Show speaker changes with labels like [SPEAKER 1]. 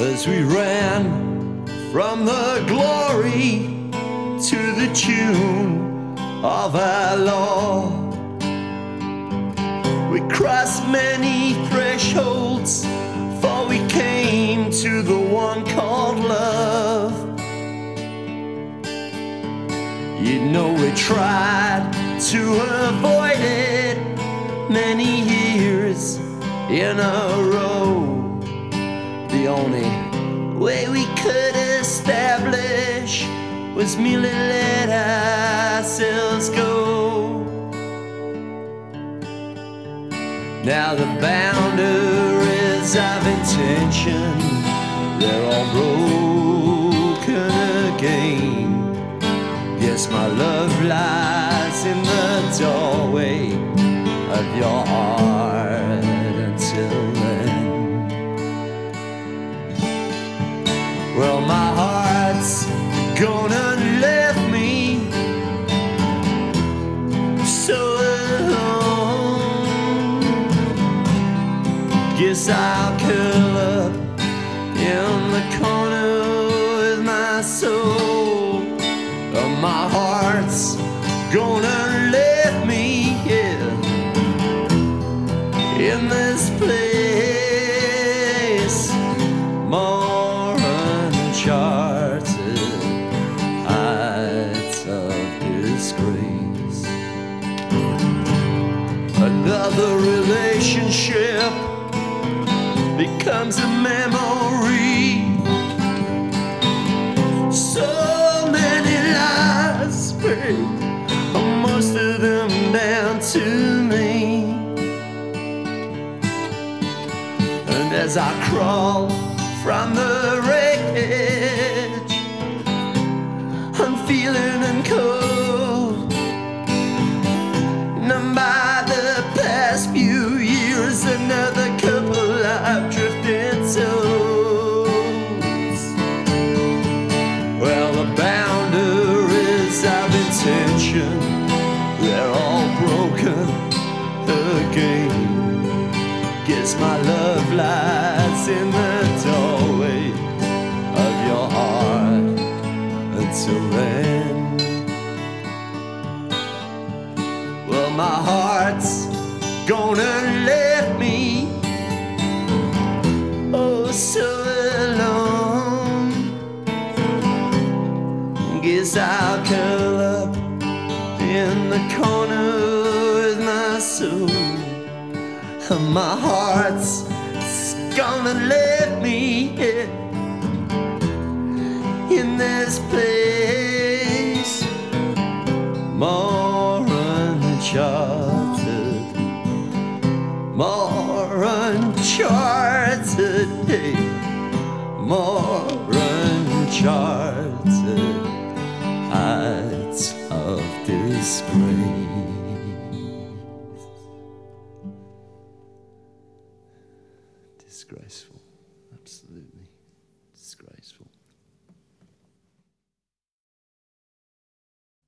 [SPEAKER 1] as we ran from the glory to the tune of our law. We crossed many thresholds, for we came to the one called love. You know we tried to avoid it many years in a row. The only way we could establish was merely let ourselves go. Now the boundaries of intention, they're all broken again. Yes, my love lies in the doorway of your heart. Until then, well, my heart's gonna leave me so alone. Guess I'll curl up in the corner with my soul. My heart's gonna leave me here in this place, more uncharted heights of disgrace. Another relationship becomes a memory. So many lies, babe, most of them down to me. And as I crawl from the wreckage, I'm feeling uncold, numb by the past few years. Another couple I've drifted souls. Well, the boundaries of intention, they're all broken again. Guess my love lies in the doorway of your heart. Until then, well, my heart's gonna let me oh so alone. Guess I'll curl up in the corner with my soul. My heart's gonna let me in this place, more uncharted, more uncharted, more uncharted heights of disgrace.